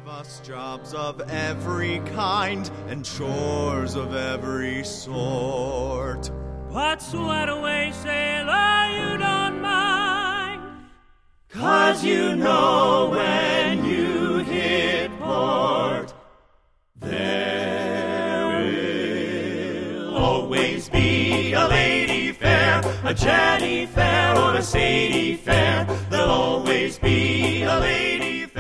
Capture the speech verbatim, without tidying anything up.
Give us jobs of every kind and chores of every sort. But sweat away, sailor, you don't mind, 'cause you know when you hit port, there will always be a lady fair, a Jenny fair or a Sadie fair. There'll always be a lady fair.